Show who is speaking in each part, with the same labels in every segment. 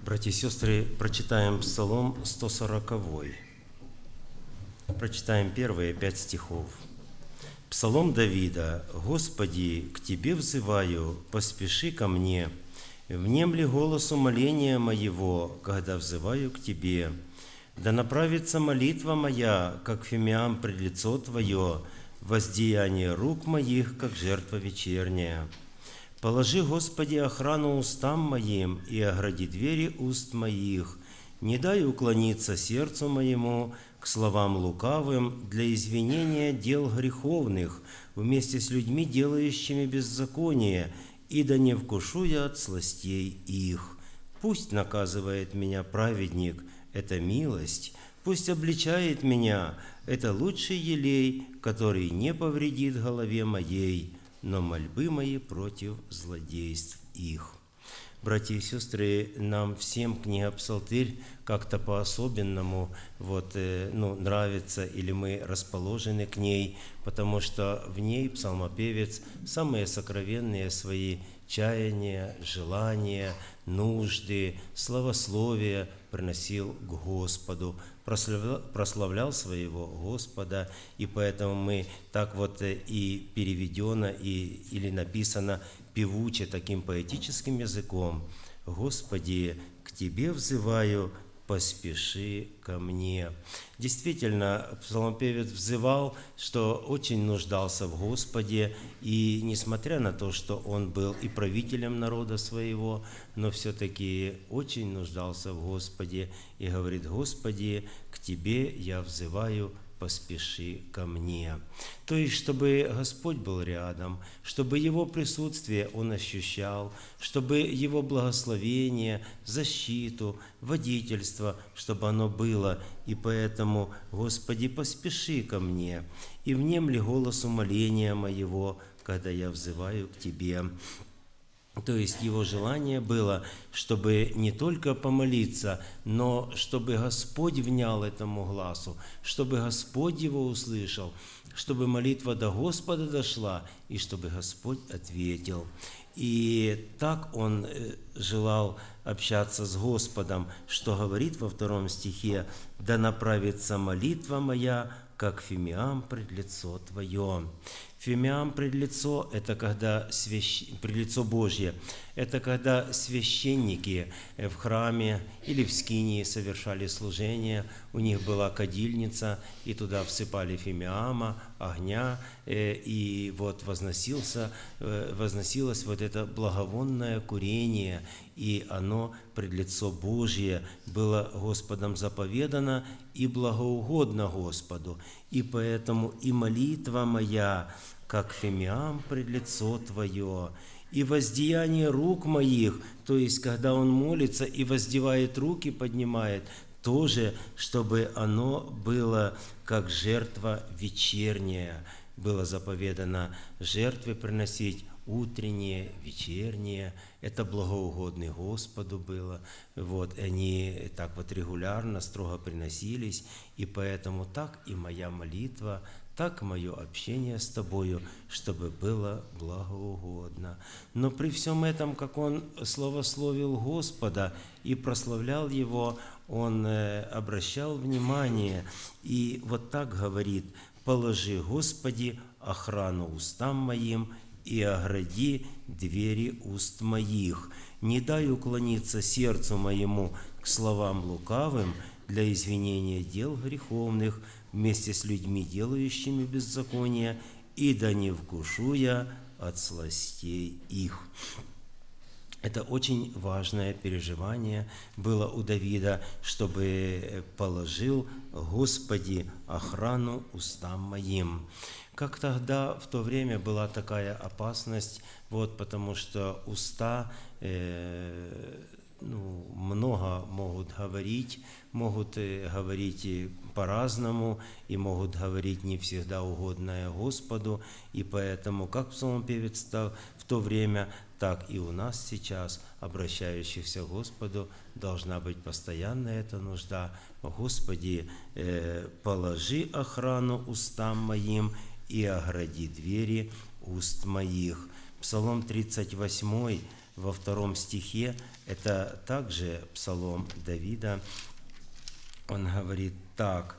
Speaker 1: Братья и сестры, прочитаем Псалом 140. Прочитаем первые 5 стихов. Псалом Давида. «Господи, к Тебе взываю, поспеши ко мне. Внемли голосу моления моего, когда взываю к Тебе. Да направится молитва моя, как фимиам пред лицо Твое, воздеяние рук моих, как жертва вечерняя. Положи, Господи, охрану устам моим и огради двери уст моих. Не дай уклониться сердцу моему к словам лукавым для извинения дел греховных вместе с людьми, делающими беззаконие, и да не вкушу я от сластей их. Пусть наказывает меня праведник, это милость, пусть обличает меня, это лучший елей, который не повредит голове моей, но мольбы мои против злодейств их». Братья и сестры, нам всем книга Псалтырь как-то по-особенному нравится, или мы расположены к ней, потому что в ней псалмопевец самые сокровенные свои чаяния, желания, нужды, славословия приносил к Господу, прославлял своего Господа, и поэтому мы так и переведено, или написано певуче, таким поэтическим языком: «Господи, к Тебе взываю, поспеши ко мне». Действительно, псалмопевец взывал, что очень нуждался в Господе, и несмотря на то, что он был и правителем народа своего, но все-таки очень нуждался в Господе и говорит: «Господи, к Тебе я взываю, поспеши ко мне». То есть, чтобы Господь был рядом, чтобы Его присутствие он ощущал, чтобы Его благословение, защиту, водительство, чтобы оно было. И поэтому: «Господи, поспеши ко мне, и внемли голосу моления моего, когда я взываю к Тебе». То есть его желание было, чтобы не только помолиться, но чтобы Господь внял этому глазу, чтобы Господь его услышал, чтобы молитва до Господа дошла, и чтобы Господь ответил. И так он желал общаться с Господом, что говорит во 2 стихе: «Да направится молитва моя, как фимиам пред лицо Твое». Фимиам пред лицо – это когда пред лицо Божье. Это когда священники в храме или в скинии совершали служение, у них была кадильница, и туда всыпали фимиама, огня, и возносилось это благовонное курение, и оно пред лицо Божье было Господом заповедано и благоугодно Господу. И поэтому и молитва моя, как фимиам пред лицо Твое, и воздеяние рук моих, то есть, когда он молится и воздевает руки, поднимает, тоже, чтобы оно было как жертва вечерняя. Было заповедано жертвы приносить утренние, вечерние. Это благоугодно Господу было. Они так регулярно, строго приносились. И поэтому так и моя молитва, так мое общение с Тобою, чтобы было благоугодно. Но при всем этом, как он славословил Господа и прославлял Его, он обращал внимание и так говорит: «Положи, Господи, охрану устам моим и огради двери уст моих. Не дай уклониться сердцу моему к словам лукавым для извинения дел греховных вместе с людьми, делающими беззаконие, и да не вкушу я от сластей их». Это очень важное переживание было у Давида, чтобы положил Господи охрану устам моим. Как тогда, в то время, была такая опасность, потому что уста много могут говорить и по-разному, и могут говорить не всегда угодное Господу, и поэтому, как псалмопевец стал в то время, так и у нас сейчас, обращающихся к Господу, должна быть постоянная эта нужда: «Господи, положи охрану устам моим и огради двери уст моих». Псалом 38 во 2 стихе, это также псалом Давида. Он говорит так: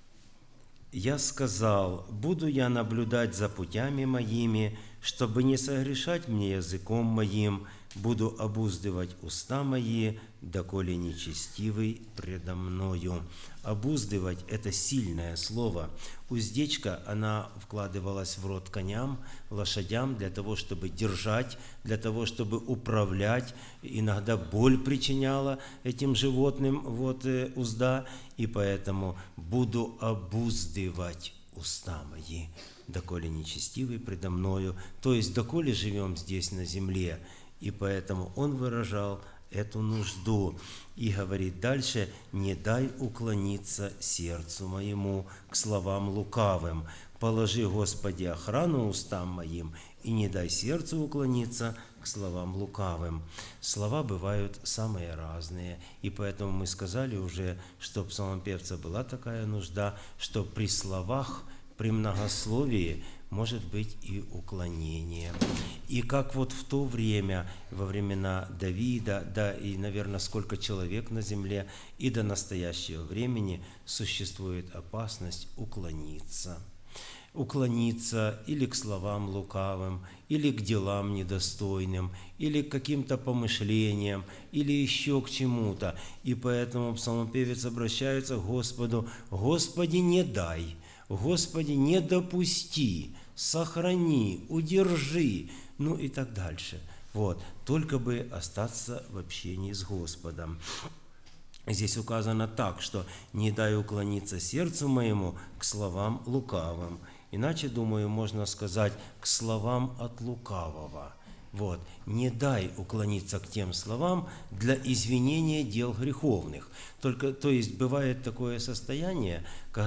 Speaker 1: «Я сказал, буду я наблюдать за путями моими, чтобы не согрешать мне языком моим, буду обуздывать уста мои, доколе нечестивый предо мною». Обуздывать – это сильное слово. Уздечка, она вкладывалась в рот коням, лошадям для того, чтобы держать, для того, чтобы управлять. Иногда боль причиняла этим животным узда, и поэтому «буду обуздывать уста мои, доколе нечестивый предо мною». То есть, доколе живем здесь на земле. И поэтому он выражал эту нужду. И говорит дальше: «Не дай уклониться сердцу моему к словам лукавым. Положи, Господи, охрану устам моим, и не дай сердцу уклониться к словам лукавым». Слова бывают самые разные, и поэтому мы сказали уже, что у псалмопевца была такая нужда, что при словах, при многословии может быть и уклонение. И как вот в то время, во времена Давида, да и, наверное, сколько человек на земле, и до настоящего времени существует опасность уклониться. Уклониться или к словам лукавым, или к делам недостойным, или к каким-то помышлениям, или еще к чему-то. И поэтому псалмопевец обращается к Господу: «Господи, не дай, Господи, не допусти, сохрани, удержи», ну и так дальше. Только бы остаться в общении с Господом. Здесь указано так, что «не дай уклониться сердцу моему к словам лукавым». Иначе, думаю, можно сказать «к словам от лукавого». Не дай уклониться к тем словам для извинения дел греховных. То есть бывает такое состояние,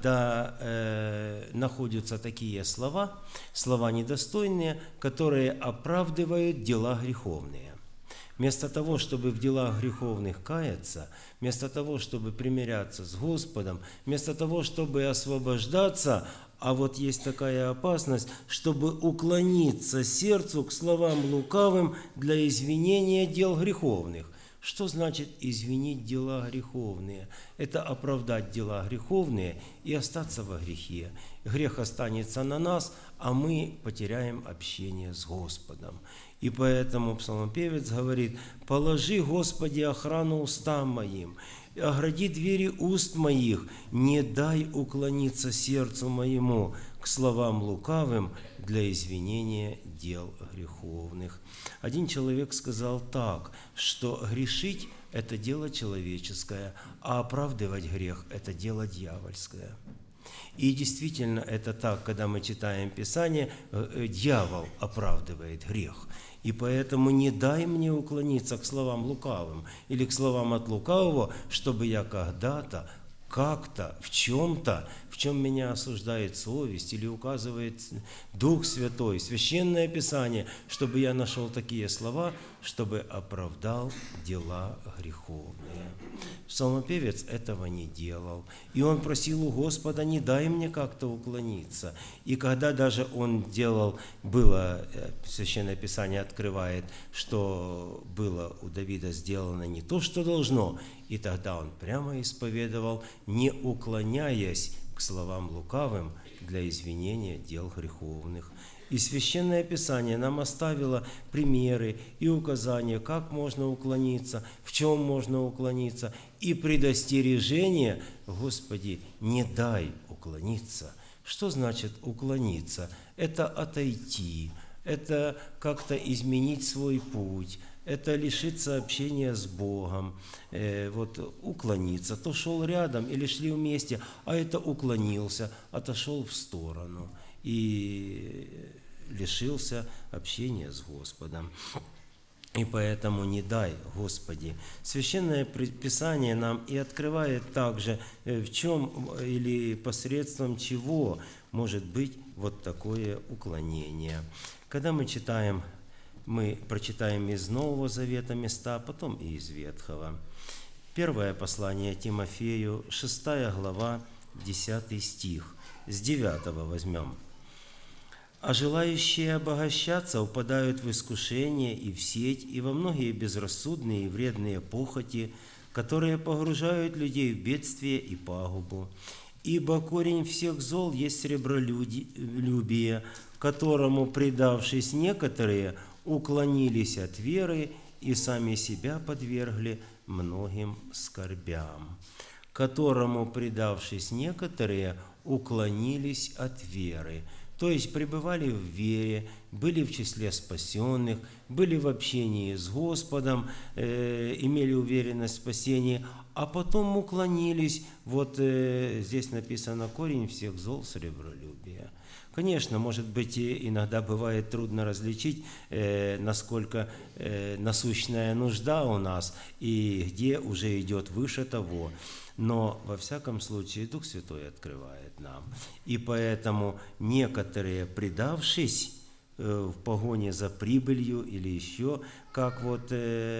Speaker 1: когда находятся такие слова недостойные, которые оправдывают дела греховные. Вместо того, чтобы в делах греховных каяться, вместо того, чтобы примиряться с Господом, вместо того, чтобы освобождаться, а есть такая опасность, чтобы уклониться сердцу к словам лукавым для извинения дел греховных. Что значит извинить дела греховные? Это оправдать дела греховные и остаться во грехе. Грех останется на нас, а мы потеряем общение с Господом. И поэтому псалмопевец говорит: «Положи, Господи, охрану устам моим, огради двери уст моих, не дай уклониться сердцу моему к словам лукавым для извинения дел греховных». Один человек сказал так, что грешить – это дело человеческое, а оправдывать грех – это дело дьявольское. И действительно это так, когда мы читаем Писание, дьявол оправдывает грех. И поэтому не дай мне уклониться к словам лукавым или к словам от лукавого, чтобы я когда-то, как-то, в чем-то, в чем меня осуждает совесть или указывает Дух Святой, Священное Писание, чтобы я нашел такие слова, чтобы оправдал дела греховные. Псалмопевец этого не делал, и он просил у Господа: не дай мне как-то уклониться. И когда даже он делал, Священное Писание открывает, что было у Давида сделано не то, что должно, и тогда он прямо исповедовал, не уклоняясь к словам лукавым для извинения дел греховных. И Священное Писание нам оставило примеры и указания, как можно уклониться, в чем можно уклониться, и предостережение: Господи, не дай уклониться. Что значит уклониться? Это отойти, это как-то изменить свой путь, это лишиться общения с Богом, уклониться. То шел рядом или шли вместе, а это уклонился, отошел в сторону и лишился общения с Господом. И поэтому не дай, Господи. Священное Писание нам и открывает также, в чем или посредством чего может быть такое уклонение. Когда мы читаем, мы прочитаем из Нового Завета места, потом и из Ветхого. Первое послание Тимофею, 6 глава, 10 стих. С 9 возьмем. А желающие обогащаться упадают в искушение и в сеть, и во многие безрассудные и вредные похоти, которые погружают людей в бедствие и пагубу. Ибо корень всех зол есть сребролюбие, которому, предавшись некоторые, уклонились от веры и сами себя подвергли многим скорбям. Которому, предавшись некоторые, уклонились от веры. То есть пребывали в вере, были в числе спасенных, были в общении с Господом, имели уверенность в спасении, а потом уклонились. Вот здесь написано: корень всех зол сребролюбия. Конечно, может быть, иногда бывает трудно различить, насколько насущная нужда у нас и где уже идет выше того. Но, во всяком случае, Дух Святой открывает нам. И поэтому некоторые, предавшись в погоне за прибылью или еще как вот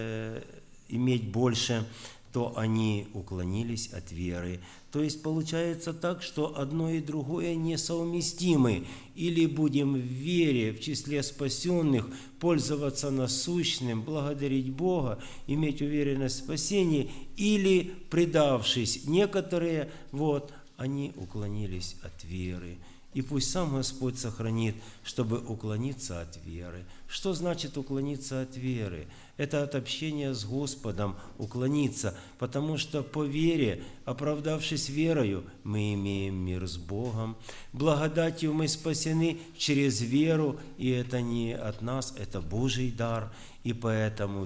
Speaker 1: иметь больше, то они уклонились от веры. То есть получается так, что одно и другое несовместимы. Или будем в вере, в числе спасенных, пользоваться насущным, благодарить Бога, иметь уверенность в спасении, или, предавшись некоторые, вот, они уклонились от веры. И пусть сам Господь сохранит, чтобы уклониться от веры. Что значит уклониться от веры? Это от общения с Господом уклониться, потому что по вере, оправдавшись верою, мы имеем мир с Богом. Благодатью мы спасены через веру, и это не от нас, это Божий дар. И поэтому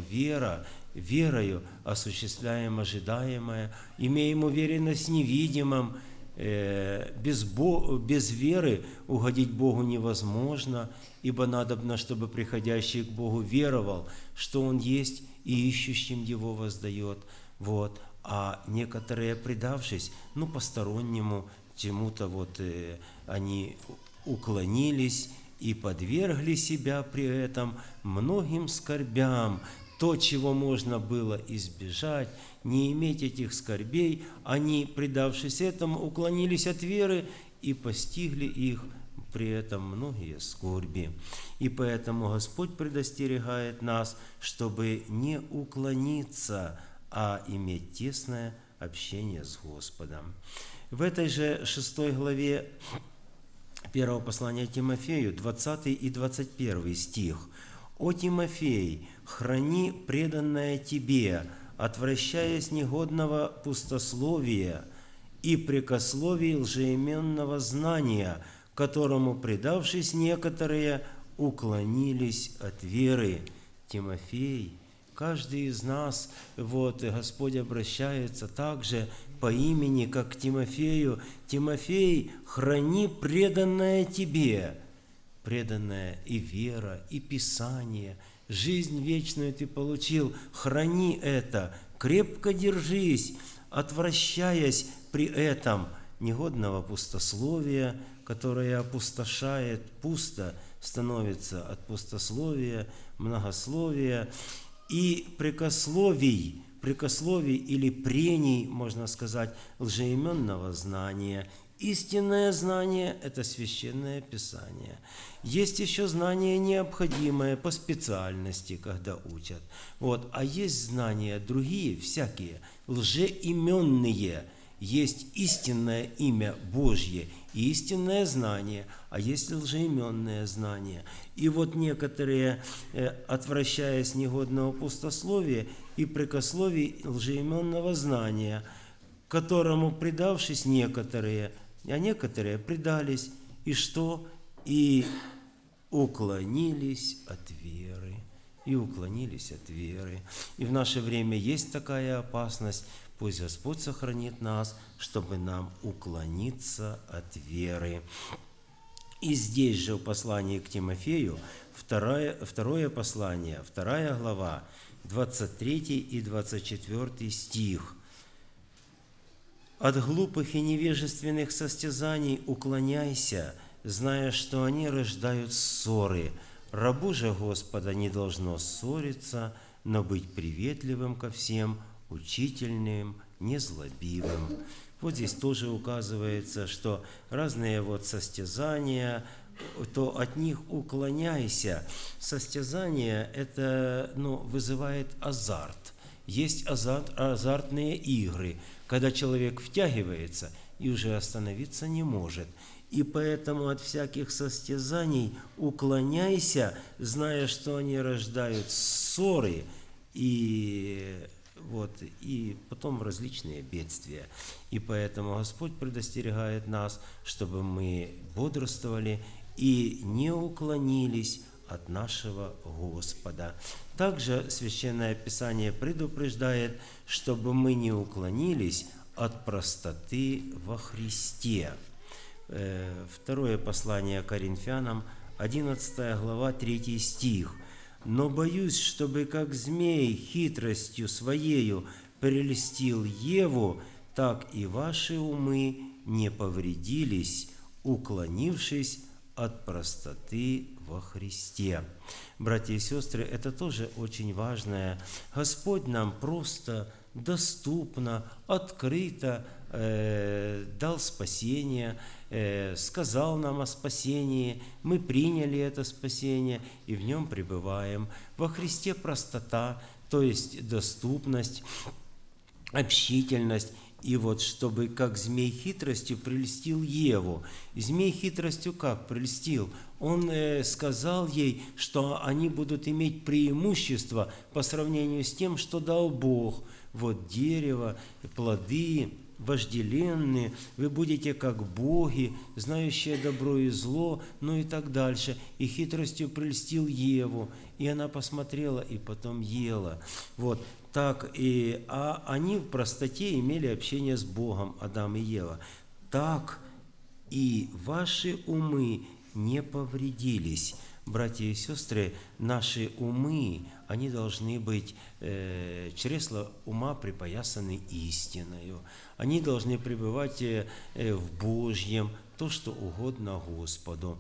Speaker 1: верою осуществляем ожидаемое, имеем уверенность в невидимом. Без веры угодить Богу невозможно, ибо надобно, чтобы приходящий к Богу веровал, что Он есть, и ищущим Его воздает. Вот. А некоторые, предавшись, постороннему чему-то, они уклонились и подвергли себя при этом многим скорбям. То, чего можно было избежать, не иметь этих скорбей, они, предавшись этому, уклонились от веры и постигли их при этом многие скорби. И поэтому Господь предостерегает нас, чтобы не уклониться, а иметь тесное общение с Господом. В этой же 6 главе 1 послания Тимофею, 20 и 21 стих. «О Тимофей, храни преданное тебе, отвращаясь негодного пустословия и прекословий лжеименного знания, которому, предавшись некоторые, уклонились от веры». Тимофей, каждый из нас, Господь обращается также по имени, как к Тимофею. «Тимофей, храни преданное тебе». Преданная и вера, и Писание, жизнь вечную ты получил, храни это, крепко держись, отвращаясь при этом негодного пустословия, которое опустошает, пусто становится от пустословия, многословия, и прекословий или прений, можно сказать, лжеименного знания. Истинное знание – это Священное Писание. Есть еще знание необходимое по специальности, когда учат. А есть знания другие, всякие, лжеименные. Есть истинное имя Божье и истинное знание, а есть лжеименное знание. И некоторые, отвращаясь негодного пустословия и прекословий лжеименного знания, которому, предавшись некоторые, а некоторые предались, и что? И уклонились от веры. И уклонились от веры. И в наше время есть такая опасность. Пусть Господь сохранит нас, чтобы нам уклониться от веры. И здесь же в послании к Тимофею, второе послание, 2 глава, 23 и 24 стих. «От глупых и невежественных состязаний уклоняйся, зная, что они рождают ссоры. Рабу же Господа не должно ссориться, но быть приветливым ко всем, учительным, незлобивым». Здесь тоже указывается, что разные состязания, то от них уклоняйся. Состязание – это вызывает азарт. Есть азартные игры, когда человек втягивается и уже остановиться не может. И поэтому от всяких состязаний уклоняйся, зная, что они рождают ссоры и потом различные бедствия. И поэтому Господь предостерегает нас, чтобы мы бодрствовали и не уклонились от нашего Господа. Также Священное Писание предупреждает, чтобы мы не уклонились от простоты во Христе. Второе послание Коринфянам, 11 глава, 3 стих. «Но боюсь, чтобы как змей хитростью своею прельстил Еву, так и ваши умы не повредились, уклонившись от простоты во Христе». Братья и сестры, это тоже очень важное. Господь нам просто, доступно, открыто дал спасение, сказал нам о спасении, мы приняли это спасение и в нем пребываем. Во Христе простота, то есть доступность, общительность. И чтобы как змей хитростью прельстил Еву. Змей хитростью как прельстил? Он сказал ей, что они будут иметь преимущество по сравнению с тем, что дал Бог. Дерево, плоды вожделенные, вы будете как боги, знающие добро и зло, и так дальше. И хитростью прельстил Еву, и она посмотрела и потом ела. А они в простоте имели общение с Богом, Адам и Ева. Так и ваши умы не повредились. Братья и сестры, наши умы, они должны быть, чресла ума припоясаны истиною. Они должны пребывать в Божьем, то, что угодно Господу.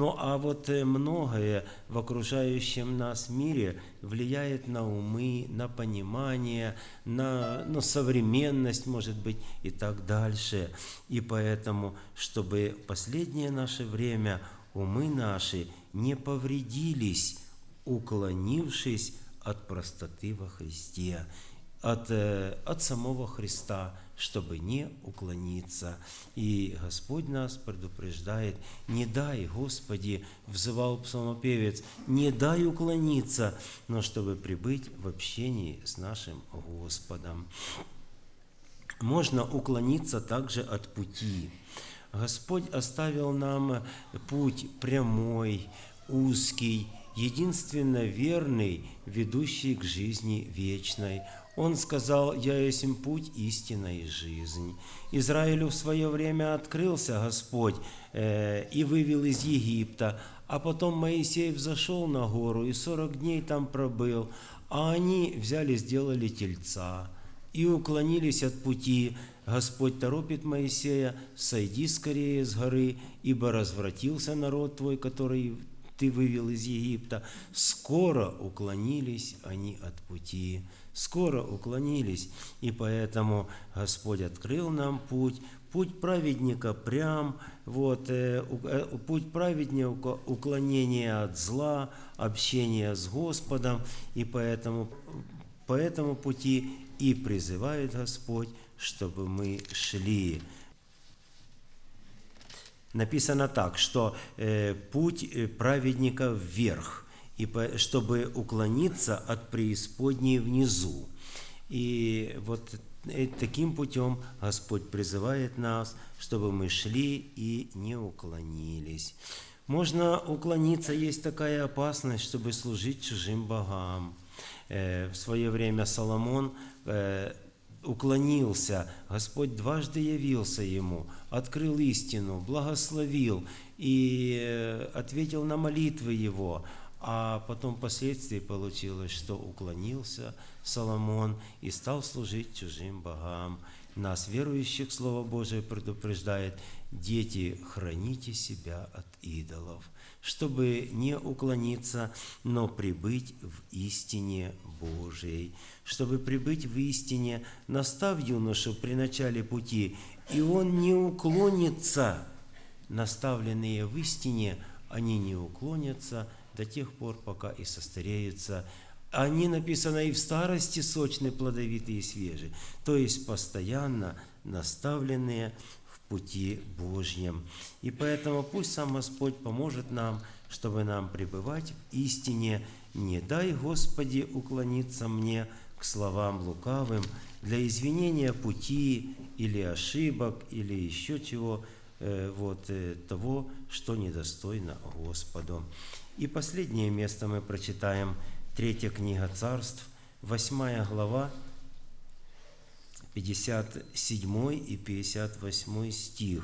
Speaker 1: Многое в окружающем нас мире влияет на умы, на понимание, на современность, может быть, и так дальше. И поэтому, чтобы в последнее наше время умы наши не повредились, уклонившись от простоты во Христе, от самого Христа, чтобы не уклониться. И Господь нас предупреждает: не дай, Господи, взывал псалмопевец, не дай уклониться, но чтобы пребыть в общении с нашим Господом. Можно уклониться также от пути. Господь оставил нам путь прямой, узкий, единственно верный, ведущий к жизни вечной. Он сказал: «Я есть путь, истина и жизнь». Израилю в свое время открылся Господь и вывел из Египта, а потом Моисей взошел на гору и 40 дней там пробыл, а они взяли, сделали тельца и уклонились от пути. Господь торопит Моисея: «Сойди скорее с горы, ибо развратился народ твой, который ты вывел из Египта». Скоро уклонились они от пути, скоро уклонились, и поэтому Господь открыл нам путь. Путь праведника прям, путь праведника уклонение от зла, общение с Господом, и по этому пути и призывает Господь, чтобы мы шли. Написано так, что путь праведника вверх, чтобы уклониться от преисподней внизу. И таким путем Господь призывает нас, чтобы мы шли и не уклонились. Можно уклониться, есть такая опасность, чтобы служить чужим богам. В свое время Соломон уклонился, Господь дважды явился ему, открыл истину, благословил и ответил на молитвы его. А потом впоследствии получилось, что уклонился Соломон и стал служить чужим богам. Нас, верующих, Слово Божие предупреждает: дети, храните себя от идолов, чтобы не уклониться, но пребыть в истине Божией. Чтобы пребыть в истине, настав юношу при начале пути, и он не уклонится. Наставленные в истине, они не уклонятся до тех пор, пока и состареются. Они, написано, и в старости сочны, плодовитые и свежие, то есть постоянно наставленные в пути Божьем. И поэтому пусть сам Господь поможет нам, чтобы нам пребывать в истине. Не дай, Господи, уклониться мне к словам лукавым для извинения пути или ошибок, или еще чего, того, что недостойно Господу. И последнее место мы прочитаем, 3 книга Царств, 8 глава, 57 и 58 стих.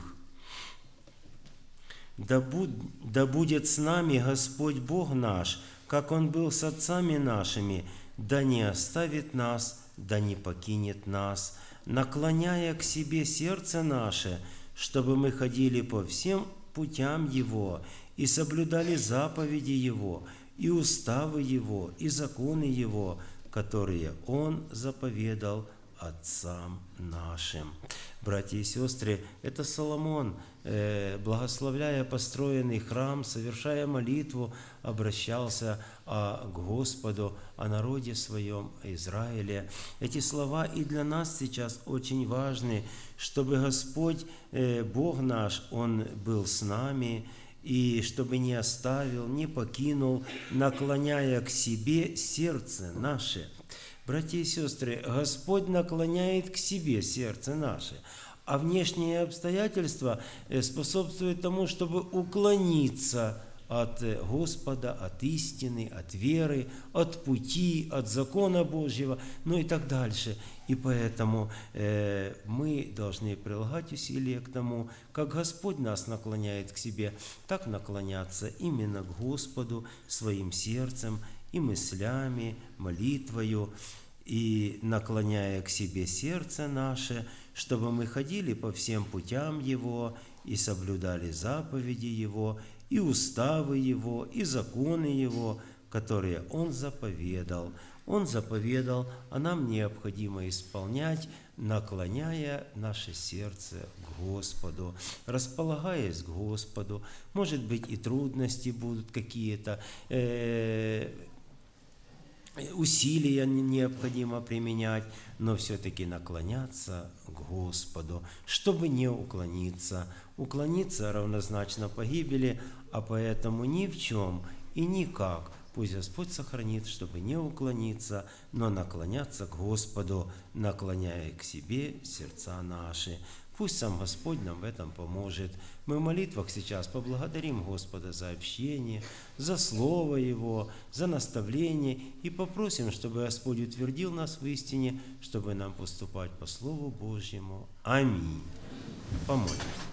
Speaker 1: «Да будет с нами Господь Бог наш, как Он был с отцами нашими, да не оставит нас, да не покинет нас, наклоняя к себе сердце наше, чтобы мы ходили по всем путям Его и соблюдали заповеди Его, и уставы Его, и законы Его, которые Он заповедал отцам нашим». Братья и сестры, это Соломон, благословляя построенный храм, совершая молитву, обращался к Господу, о народе своем, о Израиле. Эти слова и для нас сейчас очень важны, чтобы Господь, Бог наш, Он был с нами, и чтобы не оставил, не покинул, наклоняя к себе сердце наше. Братья и сестры, Господь наклоняет к себе сердце наше, а внешние обстоятельства способствуют тому, чтобы уклониться от Господа, от истины, от веры, от пути, от закона Божьего, ну и так дальше. И поэтому мы должны прилагать усилия к тому, как Господь нас наклоняет к себе, так наклоняться именно к Господу своим сердцем и мыслями, молитвою, и наклоняя к себе сердце наше, чтобы мы ходили по всем путям Его и соблюдали заповеди Его, и уставы Его, и законы Его, которые Он заповедал. Он заповедал, а нам необходимо исполнять, наклоняя наше сердце к Господу, располагаясь к Господу. Может быть, и трудности будут какие-то, усилия необходимо применять, но все-таки наклоняться к Господу, чтобы не уклониться. Уклониться равнозначно погибели, а поэтому ни в чем и никак пусть Господь сохранит, чтобы не уклониться, но наклоняться к Господу, наклоняя к себе сердца наши. Пусть сам Господь нам в этом поможет. Мы в молитвах сейчас поблагодарим Господа за общение, за Слово Его, за наставление и попросим, чтобы Господь утвердил нас в истине, чтобы нам поступать по Слову Божьему. Аминь. Помолимся.